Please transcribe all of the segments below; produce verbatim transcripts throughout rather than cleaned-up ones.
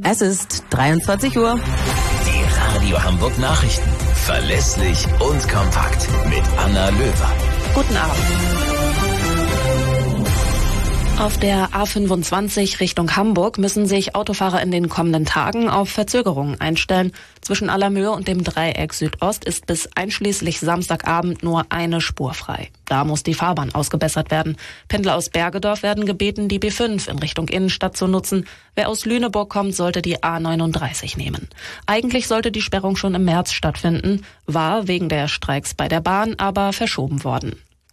Es ist dreiundzwanzig Uhr. Die Radio Hamburg Nachrichten. Verlässlich und kompakt mit Anna Löwer. Guten Abend. Auf der A fünfundzwanzig Richtung Hamburg müssen sich Autofahrer in den kommenden Tagen auf Verzögerungen einstellen. Zwischen Allermöhe und dem Dreieck Südost ist bis einschließlich Samstagabend nur eine Spur frei. Da muss die Fahrbahn ausgebessert werden. Pendler aus Bergedorf werden gebeten, die B fünf in Richtung Innenstadt zu nutzen. Wer aus Lüneburg kommt, sollte die A neununddreißig nehmen. Eigentlich sollte die Sperrung schon im März stattfinden, war wegen der Streiks bei der Bahn aber verschoben worden.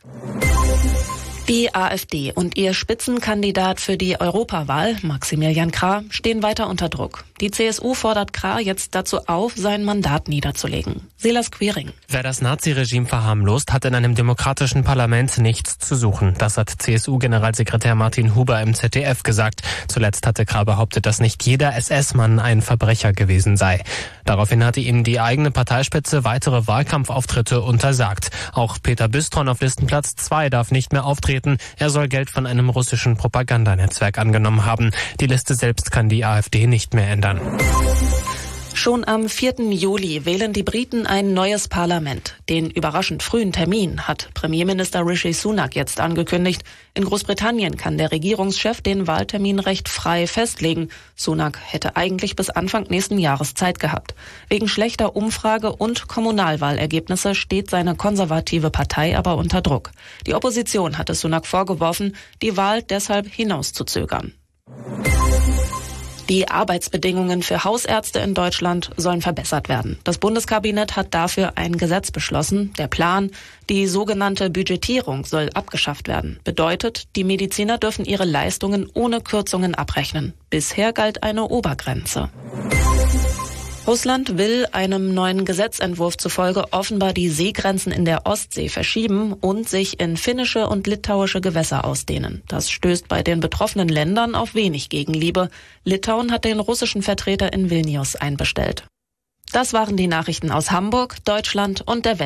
Die AfD und ihr Spitzenkandidat für die Europawahl, Maximilian Krah, stehen weiter unter Druck. Die C S U fordert Krah jetzt dazu auf, sein Mandat niederzulegen. Silas Quiring. Wer das Naziregime verharmlost, hat in einem demokratischen Parlament nichts zu suchen. Das hat C S U-Generalsekretär Martin Huber im Z D F gesagt. Zuletzt hatte Krah behauptet, dass nicht jeder S S-Mann ein Verbrecher gewesen sei. Daraufhin hatte ihm die eigene Parteispitze weitere Wahlkampfauftritte untersagt. Auch Peter Büstron auf Listenplatz zwei darf nicht mehr auftreten. Er soll Geld von einem russischen Propagandanetzwerk angenommen haben. Die Liste selbst kann die AfD nicht mehr ändern. Schon am vierten Juli wählen die Briten ein neues Parlament. Den überraschend frühen Termin hat Premierminister Rishi Sunak jetzt angekündigt. In Großbritannien kann der Regierungschef den Wahltermin recht frei festlegen. Sunak hätte eigentlich bis Anfang nächsten Jahres Zeit gehabt. Wegen schlechter Umfrage- und Kommunalwahlergebnisse steht seine konservative Partei aber unter Druck. Die Opposition hatte Sunak vorgeworfen, die Wahl deshalb hinauszuzögern. Die Arbeitsbedingungen für Hausärzte in Deutschland sollen verbessert werden. Das Bundeskabinett hat dafür ein Gesetz beschlossen. Der Plan, die sogenannte Budgetierung, soll abgeschafft werden. Bedeutet, die Mediziner dürfen ihre Leistungen ohne Kürzungen abrechnen. Bisher galt eine Obergrenze. Russland will einem neuen Gesetzentwurf zufolge offenbar die Seegrenzen in der Ostsee verschieben und sich in finnische und litauische Gewässer ausdehnen. Das stößt bei den betroffenen Ländern auf wenig Gegenliebe. Litauen hat den russischen Vertreter in Vilnius einbestellt. Das waren die Nachrichten aus Hamburg, Deutschland und der Welt.